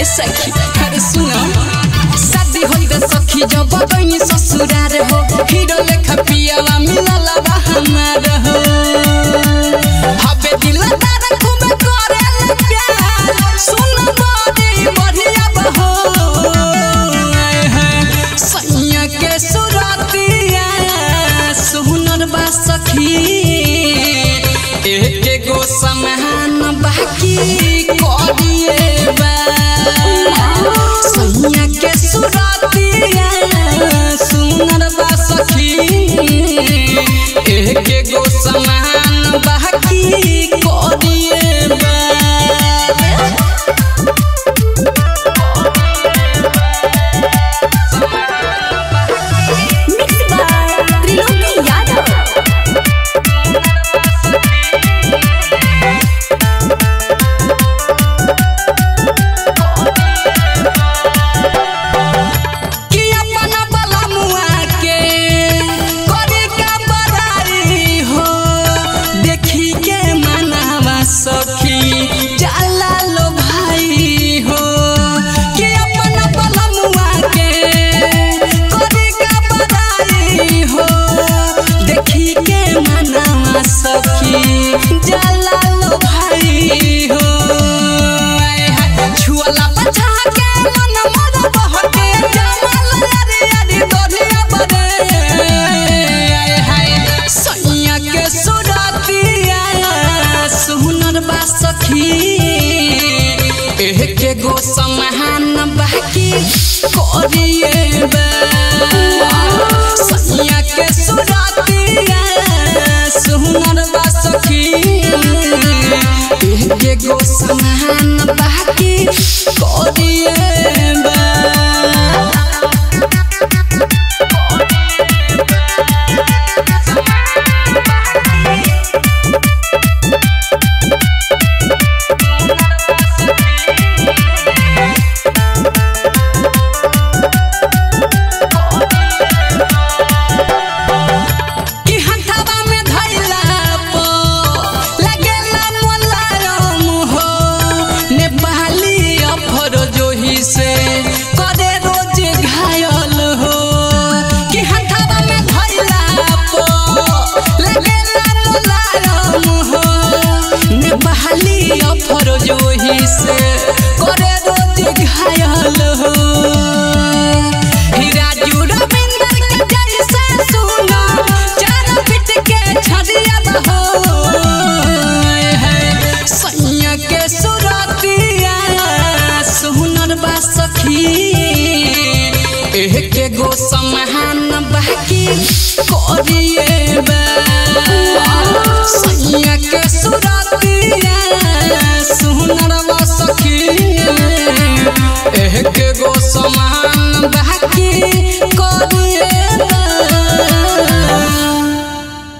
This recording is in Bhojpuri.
सखी अरे सुनो शादी होइबे सखी जब गइनी ससुरार हो हीरो लेखा पियावा मिलल बा हमार हो हबे दिलदार खूब करेला प्यार सुन बड़ी बढ़िया बहो सैया के सुरतिया सुनर बा सखी एक गो समान बाकी करिए बा सैया के सुरतिया सुनर बा सखी एक गो समान बाकी करिए बा जलालो भाई हो छुअला बचा के मन मर बहके जमाल यारी यारी दोलिया बरे सैया के सुरतिया सुनर बा सखी एक गो समान बाकी करिए बा सैया के सुरतिया सुनर बा सखी एक गो समान बाकी करिए बा जोही से करे रोज घायल हो हीरा जुरबिंदर के जैसे सुना चार पिट के छड़िया हो सैया के सुरतिया सुनर बा सखी एक गो समान बाकी करिए बा